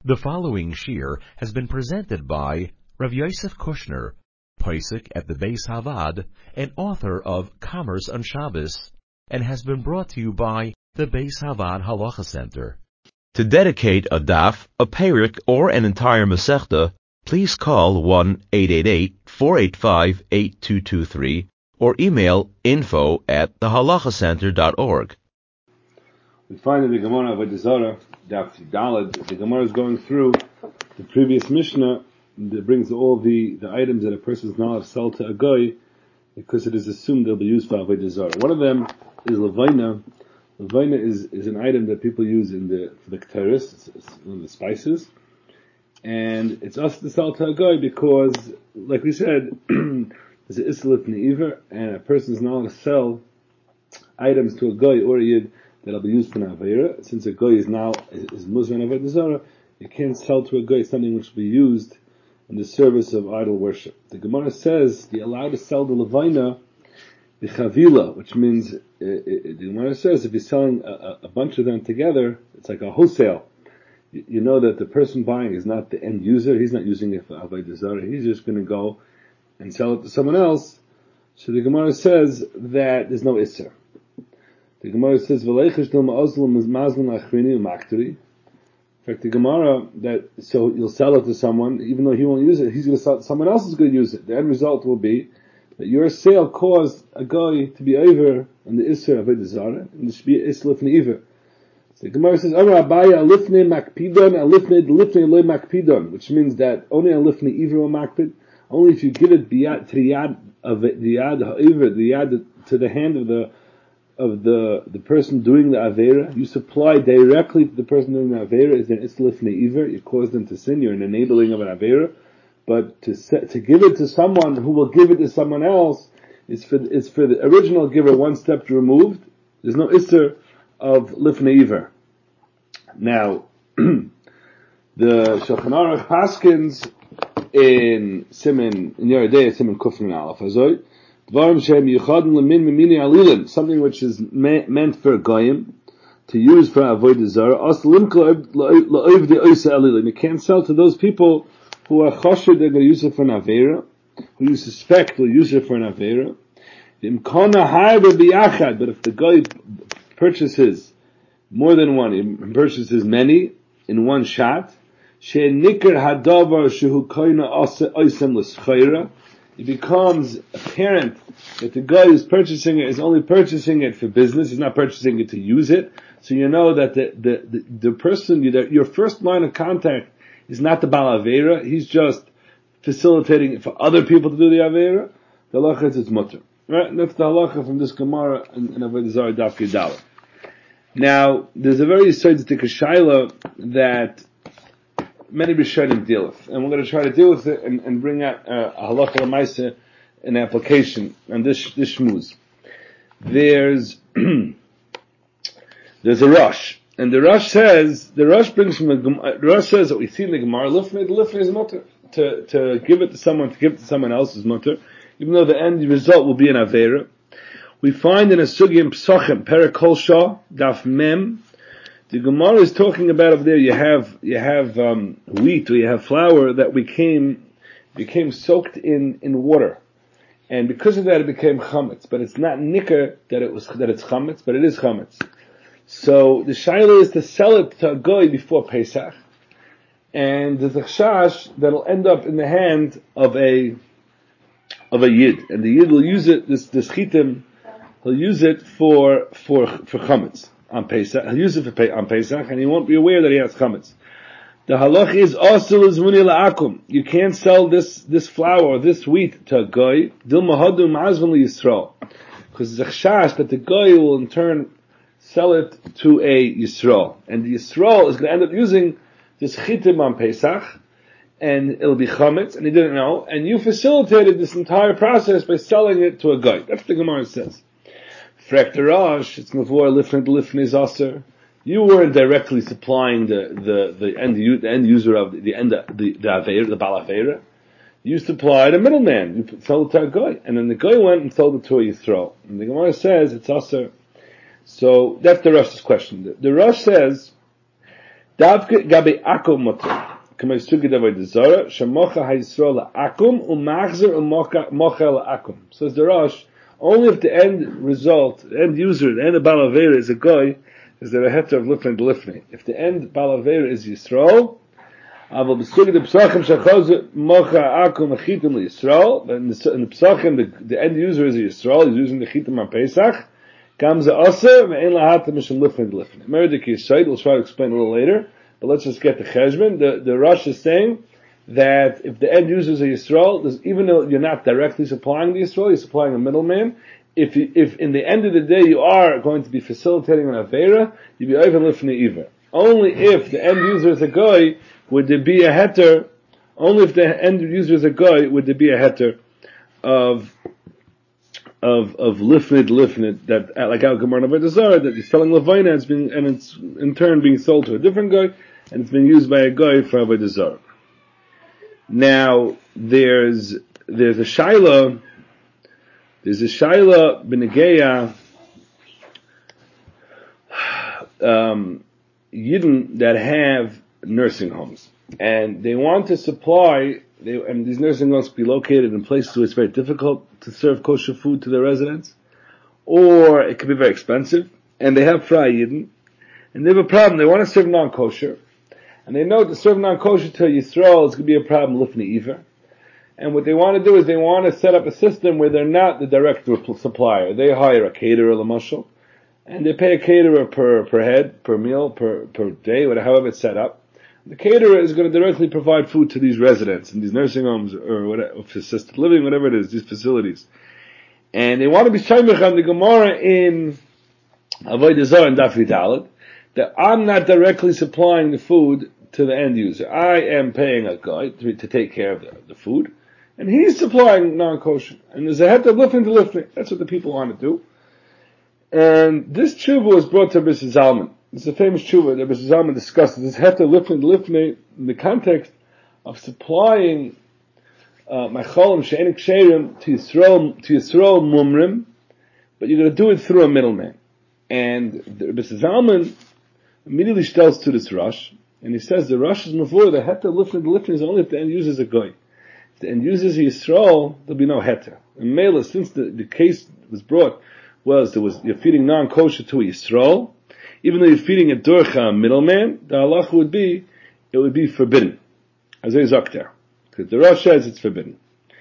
The following shir has been presented by Rav Yosef Kushner, Posek at the Beis Havad and author of Commerce on Shabbos, and has been brought to you by the Beis Havad Halacha Center. To dedicate a daf, a perik, or an entire masechta, please call 1-888-485-8223 or email info@thehalachacenter.org. We find in the Gemara of Avodah Zarah, Daf Daled, the Gemara is going through the previous Mishnah that brings all the items that a person is not allowed to sell to a guy because it is assumed they'll be used for Avodah Zarah. One of them is Levaina. Levaina is an item that people use for the Ketores, it's one of the spices. And it's us to sell to a guy because, like we said, there's an Isserlif Ne'iver, and a person is not allowed to sell items to a guy or a Yid that'll be used for an Aveira. Since a guy is Muslim and Avodah Zarah, you can't sell to a guy something which will be used in the service of idol worship. The Gemara says you're allowed to sell the Levaina the Chavila, which means, the Gemara says if you're selling a bunch of them together, it's like a wholesale. You know that the person buying is not the end user, he's not using it for Avodah Zarah, he's just going to go and sell it to someone else. So the Gemara says that there's no Isser. The Gemara says, in fact, the Gemara, so you'll sell it to someone, even though he won't use it, he's going to sell it, someone else is going to use it. The end result will be that your sale caused a guy to be over on the Isser of Avodah Zarah, and there should be an Isser Lifnei Iver. So the Gemara says, which means that only a Lifnei Iver will makpid, only if you give it to the yad of the yad ha'ivr, the yad to the hand of the person doing the Aveira, you supply directly to the person doing the Aveira, is an Isser Lifnei Iver, you cause them to sin, you're an enabling of an Aveira, but to give it to someone who will give it to someone else, is for the original giver one step removed, there's no Isser of Lifnei Iver. Now, the Shulchan Aruch Paskins in Yoreh Deah, Siman Kufrin Aleph Hazoy, something which is meant for Goyim to use for Avodah Zarah. You can't sell to those people who are choshed they're going to use it for an Aveira, who you suspect will use it for an Aveira. But if the guy purchases more than one, he purchases many in one shot, it becomes apparent that the guy who's purchasing it is only purchasing it for business, he's not purchasing it to use it. So you know that the person, your first line of contact is not the Baal Aveira, he's just facilitating it for other people to do the Aveira. The halacha is it's mutter. Right? And that's the halacha from this Gemara in Avodah Zarah Daf Yudaleh. Now, there's a very scientific shaila that many Rishonim deal with, and we're going to try to deal with it and bring out a halacha l'maaseh, an application on this shmuz. There's a Rosh, and the Rosh says that we see in the Gemara, lifnei is mutter, to give it to someone else is mutter, even though the end result will be an Aveira. We find in a sugi in Pesachim, Perek Kol Shah, Daf Mem, the Gemara is talking about over there, you have wheat, or you have flour that became soaked in water. And because of that it became chametz. But it's not nicker that it's chametz, but it is chametz. So the shaila is to sell it to a goy before Pesach. And there's a chash that'll end up in the hand of a yid. And the yid will use it, this chitim, he'll use it for chametz. On Pesach, he'll use it on Pesach, and he won't be aware that he has chametz. The halach is also l'zmuni la'akum. You can't sell this flour or this wheat to a guy. Dil mahadu ma'azvan liYisrael, because there's a chash that the guy will in turn sell it to a Yisrael, and the Yisrael is going to end up using this chitim on Pesach, and it'll be chametz, and he didn't know, and you facilitated this entire process by selling it to a guy. That's what the Gemara says. Frek Rosh, it's mavor lifnei zaser. You weren't directly supplying the end user of the Aveira, the Baal Aveira. You supplied a middleman. You sold it to a guy, and then the guy went and sold it to a Yisrael. And the Gemara says it's aser. So that's the Rosh's question. The Rosh says Davke gabe akum mutter. Kama sugi davay dezara, shemocha ha-Yisrael akum, umachzer umocha akum. Says the Rosh, only if the end result, the end user, the end of Balavera is a guy, is there a heter of lifnei d'lifnei. If the end Balavera is Yisrael, aval b'sugi de psachim shechoz mocha akum achitim li-Yisrael, but in the psachim, the end user is Yisrael, he's using the chitim on Pesach, comes the aser, ve'en lahata mishum lifnei d'lifnei. Meredith Yisrael, we'll try to explain a little later, but let's just get the cheshbon. The Rosh is saying that if the end users are Yisrael, even though you're not directly supplying the Yisrael, you're supplying a middleman. If in the end of the day you are going to be facilitating an Avera, you'd be over lifnei iver. Only if the end user is a guy, would there be a heter, only if the end user is a guy, would there be a heter of lifnei, that, like Al Gemara Avodah Zarah, that he's selling Levina, and it's in turn being sold to a different guy, and it's been used by a guy for Avodah Zarah. Now, there's a Shaila b'negeya Yidden that have nursing homes, and they want to supply, and these nursing homes be located in places where it's very difficult to serve kosher food to their residents, or it could be very expensive, and they have fry Yidden, and they have a problem, they want to serve non-kosher, and they know to serve non-kosher to Yisrael is going to be a problem lifnei iver. And what they want to do is they want to set up a system where they're not the direct supplier. They hire a caterer, l'mashal, and they pay a caterer per head, per meal, per day, whatever, however it's set up. The caterer is going to directly provide food to these residents in these nursing homes or whatever, assisted living, whatever it is, these facilities. And they want to be shaymech on the Gemara in Avodah Zarah and Daf Yudalad, that I'm not directly supplying the food to the end user. I am paying a guy to take care of the food, and he's supplying non-kosher. And there's a heter of lifnei d'lifnei. That's what the people want to do. And this tshuva was brought to Rabbi Zalman. It's a famous tshuva that Rabbi Zalman discusses. This heter lifnei d'lifnei in the context of supplying macholim she'enik she'erim to Yisrael mumrim, but you're going to do it through a middleman. And Rabbi Zalman immediately tells to this Rosh, and he says the Rosh is mavur, the heter lifnei d'lifnei is only if the end user is a goy. If the end user is Yisrael, there'll be no heter. And Mela, since the case was brought, you're feeding non-kosher to a Yisrael, even though you're feeding it durch a middleman, the halacha would be, it would be forbidden. As a zakter. Because the Rosh says it's forbidden.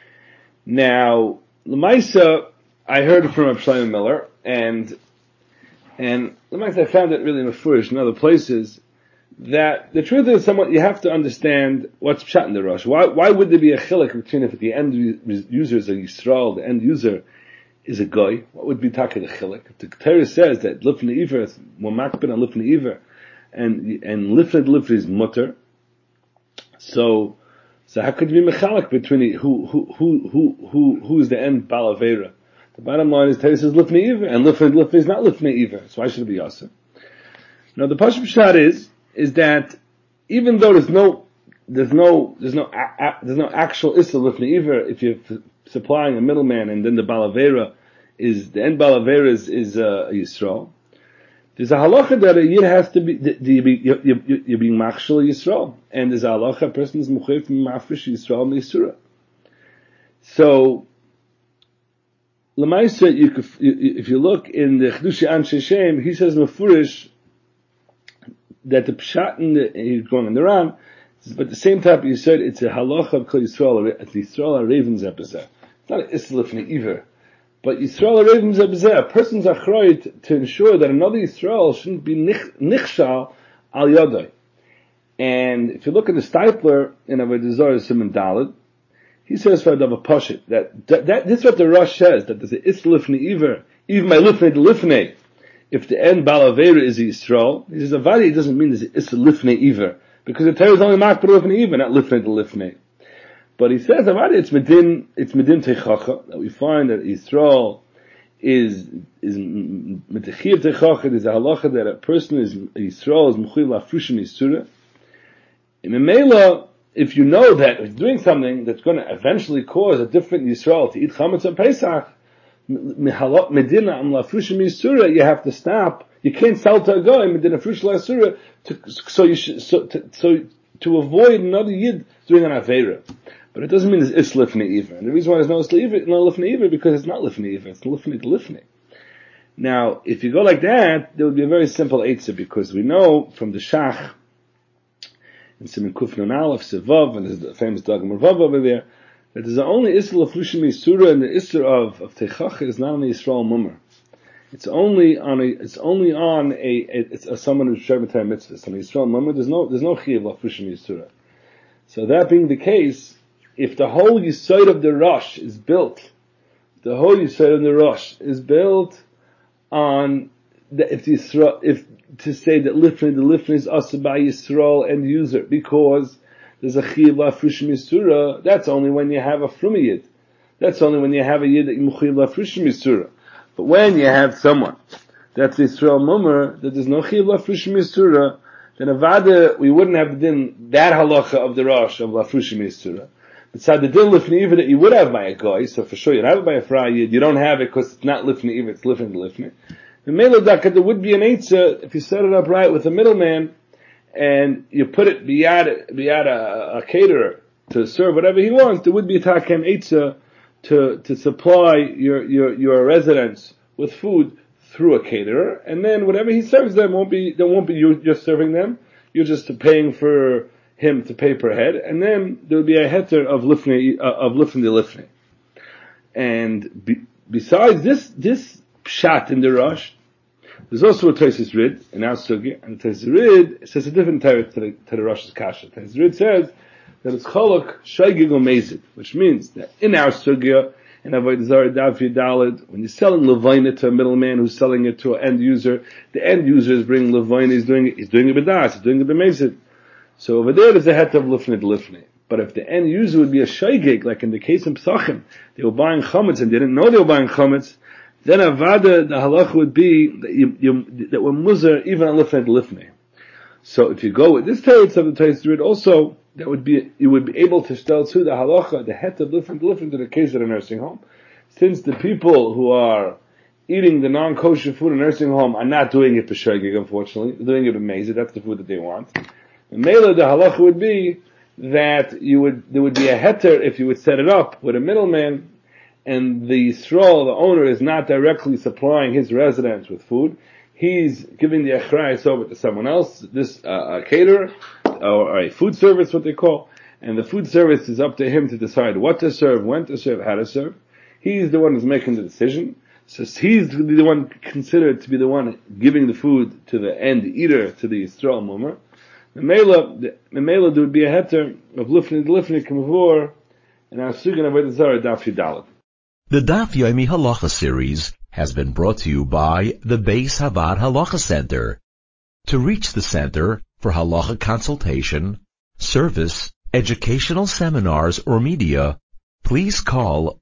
Now, L'maisa, I heard it from Reb Shlomo Miller, and L'maisa I found it really mefurish in other places, that the truth is somewhat, you have to understand what's pshat in the Rosh. Why would there be a chilek between if the end user is a Yisrael, the end user is a goy? What would be taka the chilek? If the Torah says that lifnei iver is more makbid on lifnei iver, and lifnei d'lifnei is mutter, so how could you be mechalek between who's the end balavera? The bottom line is Torah says lifnei iver, and lifnei d'lifnei is not lifnei iver, so why should it be yasser? Now the pashut pshat is that even though there's no actual issa lifnei iver, if you're supplying a middleman and then the balavera the end balavera is Yisrael, there's a halacha that a yid has to be, you're being machshel Yisrael, and there's a halacha, a person is mechuyev from mafresh Yisrael meisura. So L'maisa, if you look in the Chedushi Anshe Shem, he says mefurish that the pshat he's going in the Ran, but the same type you said, it's a halacha of Kol Yisrael, it's Yisrael HaRevim Zebazeh. It's not an Isla Lifnei Iver, but Yisrael HaRevim Zebazeh, a person's achrayit to ensure that another Yisrael shouldn't be nichshal al yodai. And if you look at the Steipler in Avodah Zarah Siman Daled, he says for Adav Pashit that this is what the Rosh says, that there's an Isla Lifnei Iver, even by Lifnei D'Lifnei, if the end balavera is Yisrael, he says avadi doesn't mean there's it's a lifnei iver, because the Torah is only marked for lifnei iver, not lifnei to lifnei. But he says avadi it's medin teichacha, that we find that Yisrael is metechiv teichacha. There's a halacha that a person is Yisrael is mechuyev lafrushim yisura. In Memela, if you know that it's doing something that's going to eventually cause a different Yisrael to eat chametz on Pesach, Medina am lafrushim yisura, you have to stop You can't sell to a guy medina frush l'asura to avoid another yid doing an avera. But it doesn't mean it's lifnei either. And the reason why there's no lifnei either because it's not lifnei either. It's lifnei to lifnei. Now, if you go like that, there would be a very simple eitzah, because we know from the Shach in Siman Kuf Nun Aleph Sevav, and there's the famous Dagmar Vav over there, that there's only Isra Leflushim Yisura, and the Isra of Teichach is not on the Yisrael Mummer. It's only on someone who's Shem B'Tei Mitzvahs. On the Yisrael Mummer, there's no Chiyav Leflushim Yisura. So that being the case, if the whole Yisod of the Rosh is built on if to say that the lifnei is also by Yisrael and user, because there's a chiyav lafrushim yisura, that's only when you have a frumi yid. That's only when you have a yid that you chiyav lafrushim yisura. But when you have someone that's Yisrael mummer, that there's no chiyav lafrushim yisura, then avada, we wouldn't have that halacha of the Rosh of lafrushim yisura. Besides the din lifnei that you would have by a guy, so for sure you'd have it by a fry yid, you don't have it because it's not lifnei it's lifnei. The meladaka, there would be an eitzah if you set it up right with a middleman, and you put it beyond a caterer to serve whatever he wants. There would be a taken eitzah to supply your residents with food through a caterer, and then whatever he serves them won't be you just serving them. You're just paying for him to pay per head, and then there would be a heter of lifnei lifnei. And besides this pshat in the Rosh, there's also a Taisus Rid in our sugya, and the Taisus Rid says a different type to the Rosh's kasha. Taisus Rid says that it's cholok shaygig umezid, which means that in our sugya, in Avodah Zarah Daf Yudalid, when you're selling levaina to a middleman who's selling it to an end user, the end user is bringing levaina, he's doing it b'das, he's doing it b'mezid. So over there there's a het of lifnei. But if the end user would be a shaygig, like in the case of Psachim, they were buying chametz and they didn't know they were buying chametz, then avada, the halach would be that we're muzar even on lifnei. So if you go with this teretz of the Taisus Rid also, that would be, you would be able to tell to the halacha, the het of lifnei to the case of a nursing home. Since the people who are eating the non-kosher food in a nursing home are not doing it b'shegig, unfortunately, they're doing it b'mezid, that's the food that they want. And mela, the halacha would be that there would be a heter if you would set it up with a middleman, and the Yisrael, the owner, is not directly supplying his residents with food. He's giving the achrayus over to someone else, this a caterer, or a food service, what they call, and the food service is up to him to decide what to serve, when to serve, how to serve. He's the one who's making the decision. So he's the one considered to be the one giving the food to the end eater, to the Yisrael mummer. The mela, there would be a heter of lifnei k'mavor, and our sugan of Avodah Zarah Daf Yudalid. The Daf Yomi Halacha series has been brought to you by the Beis Havad Halacha Center. To reach the center for halacha consultation, service, educational seminars, or media, please call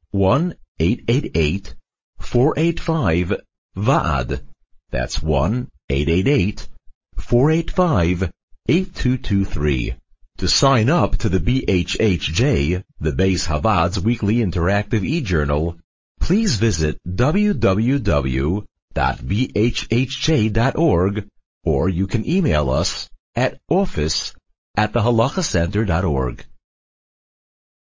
1-888-485-VAAD. That's 1-888-485-8223. To sign up to the BHHJ, the Beis Havad's weekly interactive e-journal, please visit www.bhhj.org, or you can email us at office@thehalachacenter.org.